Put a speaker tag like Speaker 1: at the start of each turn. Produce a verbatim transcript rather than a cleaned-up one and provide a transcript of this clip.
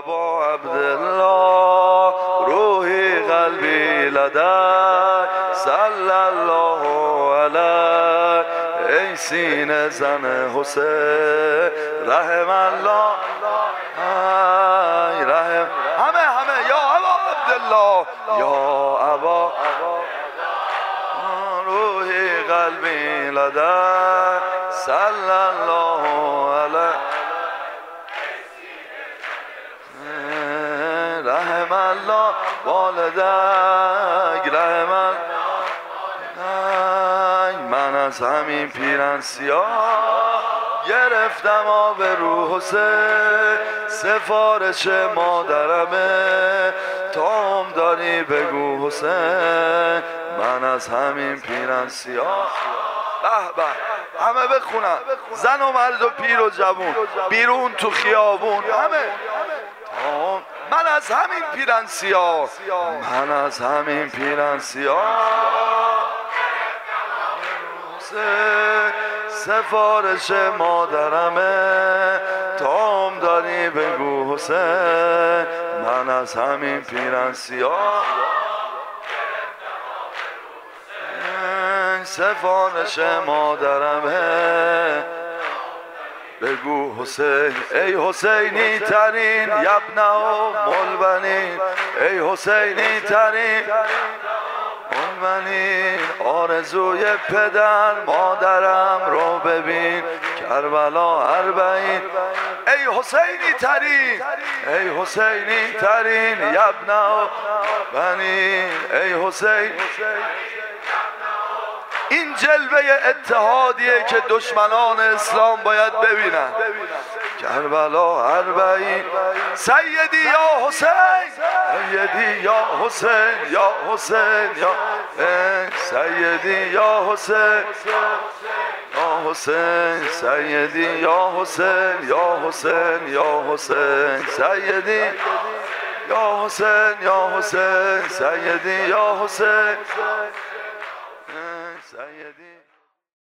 Speaker 1: ابا عبدالله روحی قلبی لدک صلی الله علیه ای سینه زن حسین رحم الله ای رحم همه همه یا ابا عبدالله یا ابا روحی قلبی لدک صلی الله علیه رحم الله والدک رحم الله من از همین پیرن سیاه گرفتم آب رو حسین سفارش مادرمه تا هم داری بگو حسین من از همین پیرن سیاه به به همه بخونن زن و مرد و پیر و جوون بیرون تو خیابون همه من از همین پیرن سیاه من از همین پیرن سیاه سفارش مادرمه تام داری بگو حسین من از همین پیرن سیاه سفارش مادرمه بگو حسین ای حسینی ترین یبنه و ملبنین ای حسینی ترین ملبنین آرزوی پدر مادرم رو ببین کربلا اربعین ای حسینی ترین ای حسینی ترین یبنه و بنین ای حسین این جلوه اتحادیه که دشمنان اسلام باید ببینن کربلا اربعین سیدی یا حسین سیدی یا حسین یا حسین یا سیدی یا حسین یا حسین سیدی یا حسین یا حسین یا حسین سیدی یا حسین یا حسین سیدی یا حسین سیدی